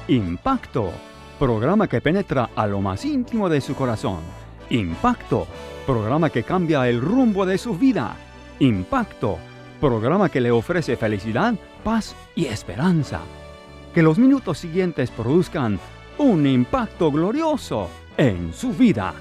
Impacto, programa que penetra a lo más íntimo de su corazón. Impacto, programa que cambia el rumbo de su vida. Impacto, programa que le ofrece felicidad, paz y esperanza. Que los minutos siguientes produzcan un impacto glorioso en su vida.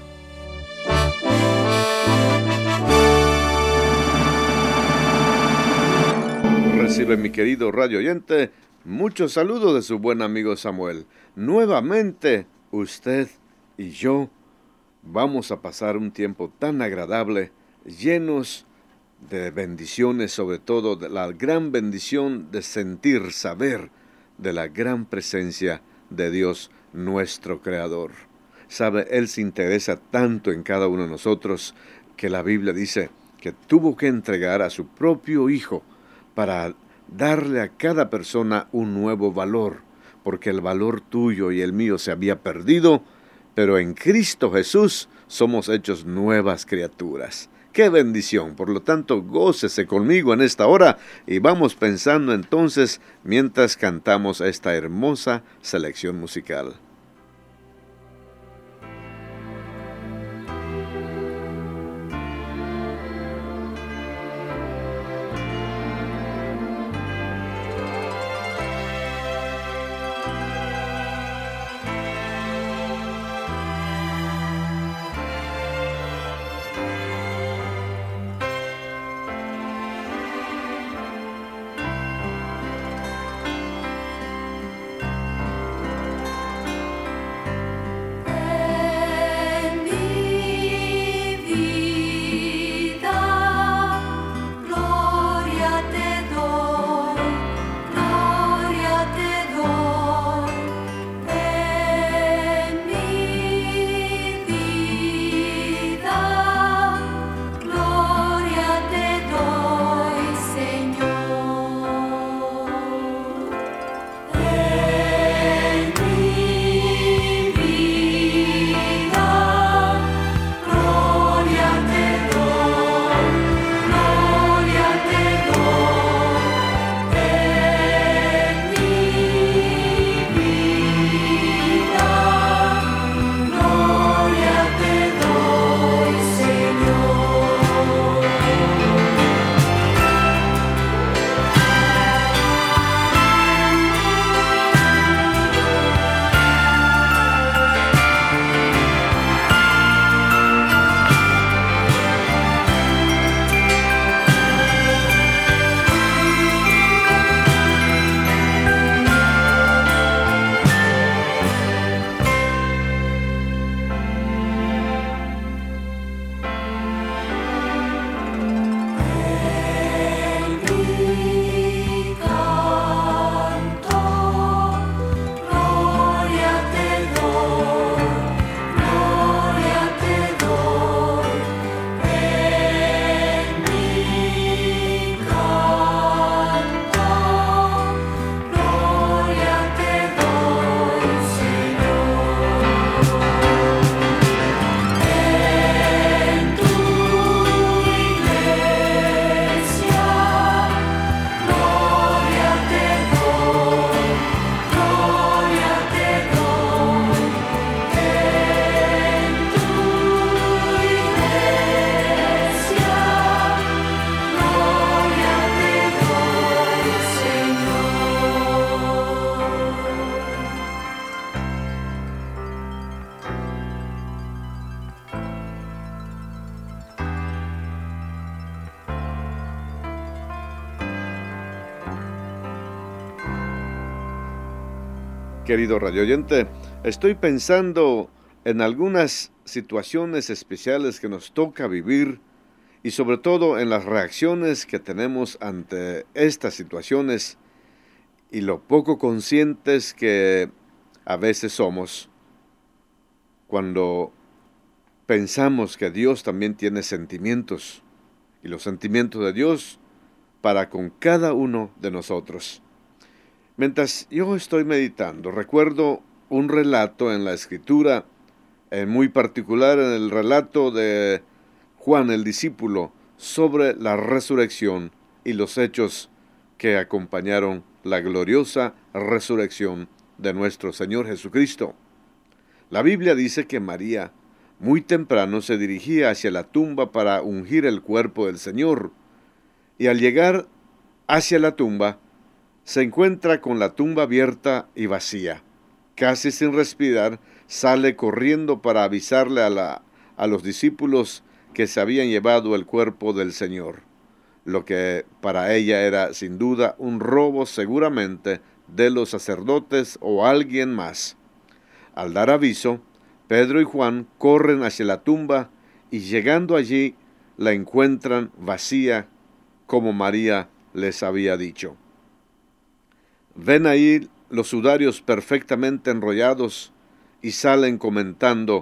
Recibe, mi querido radio oyente, muchos saludos de su buen amigo Samuel. Nuevamente, usted y yo vamos a pasar un tiempo tan agradable, llenos de bendiciones, sobre todo de la gran bendición de sentir, saber de la gran presencia de Dios, nuestro Creador. Sabe, Él se interesa tanto en cada uno de nosotros que la Biblia dice que tuvo que entregar a su propio Hijo para darle a cada persona un nuevo valor, porque el valor tuyo y el mío se había perdido, pero en Cristo Jesús somos hechos nuevas criaturas. ¡Qué bendición! Por lo tanto, gócese conmigo en esta hora y vamos pensando entonces mientras cantamos esta hermosa selección musical. Querido radio oyente, estoy pensando en algunas situaciones especiales que nos toca vivir y sobre todo en las reacciones que tenemos ante estas situaciones y lo poco conscientes que a veces somos cuando pensamos que Dios también tiene sentimientos y los sentimientos de Dios para con cada uno de nosotros. Mientras yo estoy meditando, recuerdo un relato en la Escritura, muy particular en el relato de Juan el discípulo, sobre la resurrección y los hechos que acompañaron la gloriosa resurrección de nuestro Señor Jesucristo. La Biblia dice que María muy temprano se dirigía hacia la tumba para ungir el cuerpo del Señor, y al llegar hacia la tumba, se encuentra con la tumba abierta y vacía. Casi sin respirar, sale corriendo para avisarle a los discípulos que se habían llevado el cuerpo del Señor, lo que para ella era sin duda un robo seguramente de los sacerdotes o alguien más. Al dar aviso, Pedro y Juan corren hacia la tumba y llegando allí la encuentran vacía como María les había dicho. Ven ahí los sudarios perfectamente enrollados y salen comentando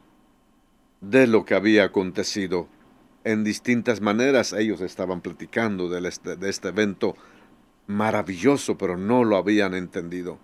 de lo que había acontecido. En distintas maneras ellos estaban platicando de este evento maravilloso, pero no lo habían entendido.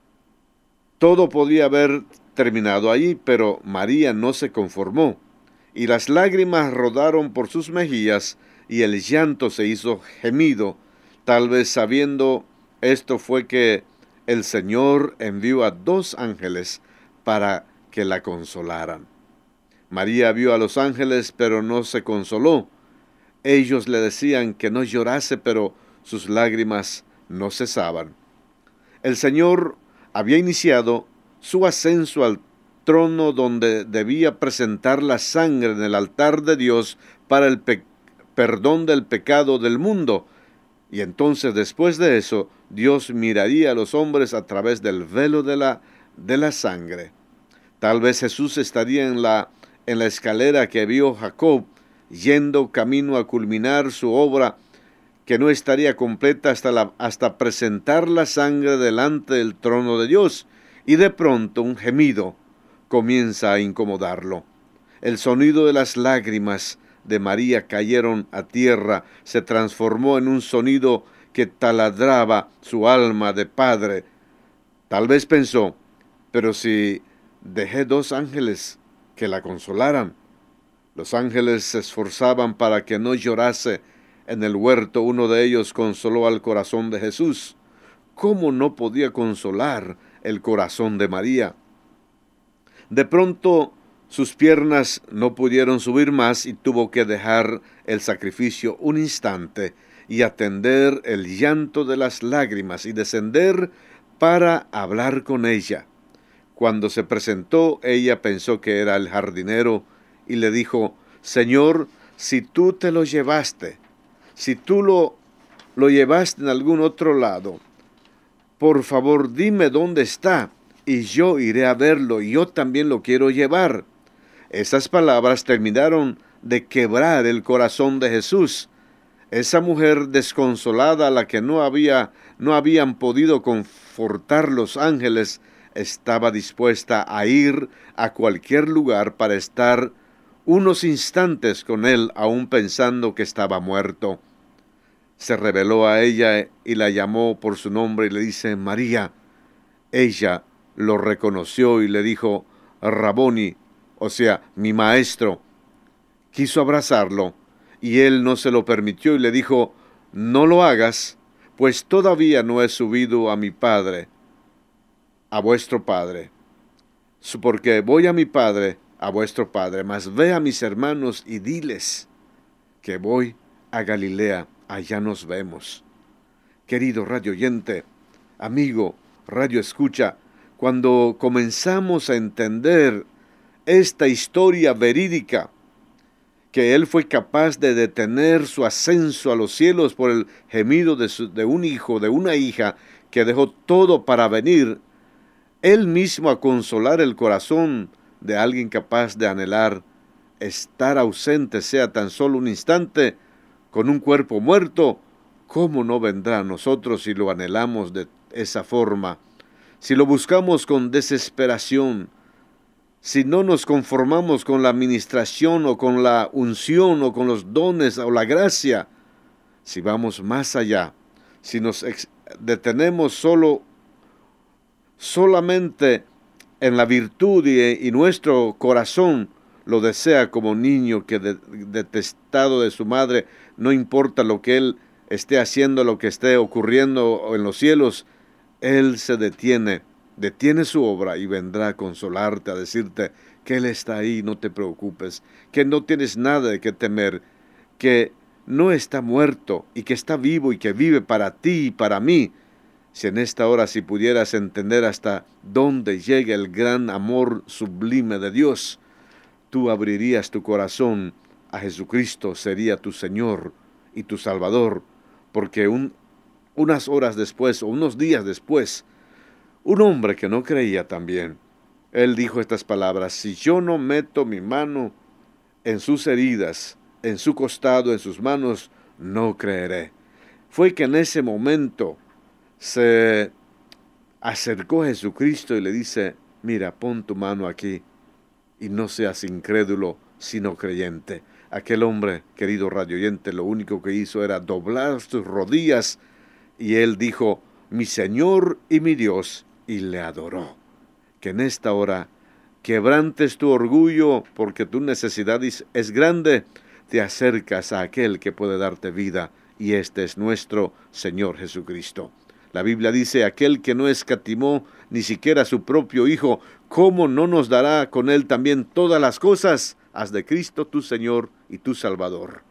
Todo podía haber terminado allí, pero María no se conformó, y las lágrimas rodaron por sus mejillas, y el llanto se hizo gemido. Tal vez sabiendo esto fue que el Señor envió a 2 ángeles para que la consolaran. María vio a los ángeles, pero no se consoló. Ellos le decían que no llorase, pero sus lágrimas no cesaban. El Señor había iniciado su ascenso al trono donde debía presentar la sangre en el altar de Dios para el perdón del pecado del mundo. Y entonces, después de eso, Dios miraría a los hombres a través del velo de la sangre. Tal vez Jesús estaría en la escalera que vio Jacob, yendo camino a culminar su obra, que no estaría completa hasta presentar la sangre delante del trono de Dios. Y de pronto un gemido comienza a incomodarlo. El sonido de las lágrimas de María cayeron a tierra, se transformó en un sonido que taladraba su alma de padre. Tal vez pensó, pero si dejé 2 ángeles que la consolaran. Los ángeles se esforzaban para que no llorase en el huerto. Uno de ellos consoló al corazón de Jesús. ¿Cómo no podía consolar el corazón de María? De pronto sus piernas no pudieron subir más y tuvo que dejar el sacrificio un instante y atender el llanto de las lágrimas y descender para hablar con ella. Cuando se presentó, ella pensó que era el jardinero y le dijo: Señor, si tú te lo llevaste, si tú lo llevaste en algún otro lado, por favor dime dónde está y yo iré a verlo y yo también lo quiero llevar. Esas palabras terminaron de quebrar el corazón de Jesús. Esa mujer desconsolada a la que no habían podido confortar los ángeles, estaba dispuesta a ir a cualquier lugar para estar unos instantes con él, aún pensando que estaba muerto. Se reveló a ella y la llamó por su nombre y le dice: María. Ella lo reconoció y le dijo: Raboni, o sea, mi maestro. Quiso abrazarlo y él no se lo permitió y le dijo: no lo hagas, pues todavía no he subido a mi Padre, a vuestro Padre. Porque voy a mi Padre, a vuestro Padre, mas ve a mis hermanos y diles que voy a Galilea, allá nos vemos. Querido radio oyente, amigo, radio escucha, cuando comenzamos a entender esta historia verídica, que Él fue capaz de detener su ascenso a los cielos por el gemido de un hijo, de una hija, que dejó todo para venir, Él mismo a consolar el corazón de alguien capaz de anhelar estar ausente, sea tan solo un instante, con un cuerpo muerto. ¿Cómo no vendrá a nosotros si lo anhelamos de esa forma? Si lo buscamos con desesperación, si no nos conformamos con la administración o con la unción o con los dones o la gracia, si vamos más allá, si nos detenemos solamente en la virtud y nuestro corazón lo desea como niño que detestado de su madre, no importa lo que él esté haciendo, lo que esté ocurriendo en los cielos, él se detiene detiene su obra y vendrá a consolarte, a decirte que Él está ahí, no te preocupes, que no tienes nada de qué temer, que no está muerto y que está vivo y que vive para ti y para mí. Si en esta hora, si pudieras entender hasta dónde llega el gran amor sublime de Dios, tú abrirías tu corazón a Jesucristo, sería tu Señor y tu Salvador, porque unas horas después o unos días después, un hombre que no creía también, él dijo estas palabras: si yo no meto mi mano en sus heridas, en su costado, en sus manos, no creeré. Fue que en ese momento se acercó a Jesucristo y le dice: mira, pon tu mano aquí y no seas incrédulo, sino creyente. Aquel hombre, querido radioyente, lo único que hizo era doblar sus rodillas y él dijo: mi Señor y mi Dios, y le adoró. Que en esta hora quebrantes tu orgullo porque tu necesidad es grande, te acercas a aquel que puede darte vida, y este es nuestro Señor Jesucristo. La Biblia dice: aquel que no escatimó ni siquiera a su propio Hijo, ¿cómo no nos dará con Él también todas las cosas? Haz de Cristo tu Señor y tu Salvador.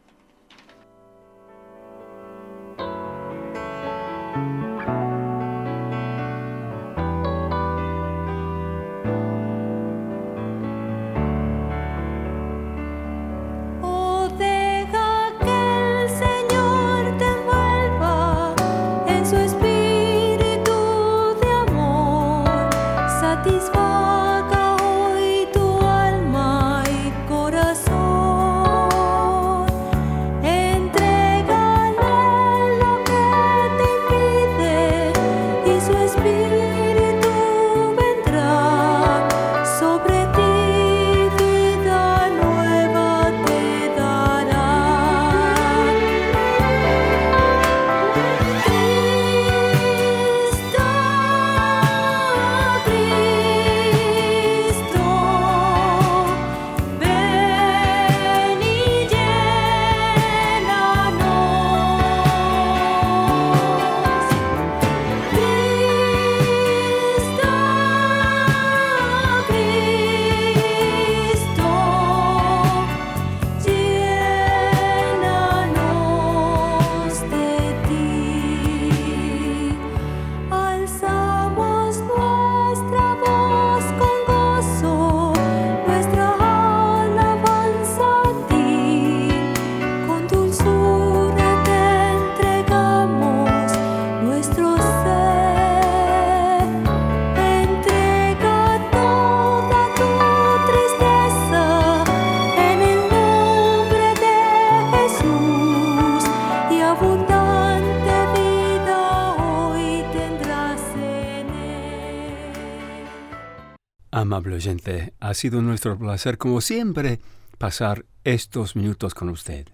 Amable oyente, ha sido nuestro placer, como siempre, pasar estos minutos con usted.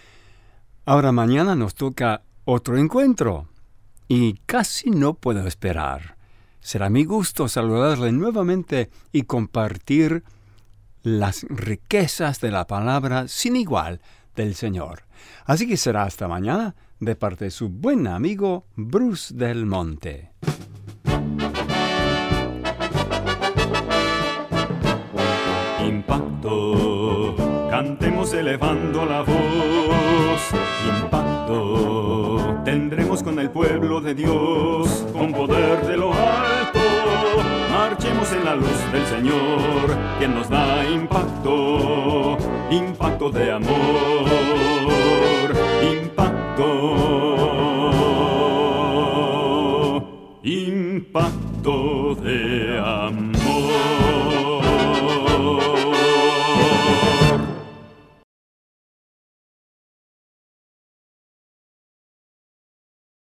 Ahora mañana nos toca otro encuentro y casi no puedo esperar. Será mi gusto saludarle nuevamente y compartir las riquezas de la palabra sin igual del Señor. Así que será hasta mañana de parte de su buen amigo Bruce Del Monte. Impacto, cantemos elevando la voz. Impacto, tendremos con el pueblo de Dios, con poder de lo alto. Marchemos en la luz del Señor, quien nos da impacto, impacto de amor, impacto, impacto de amor.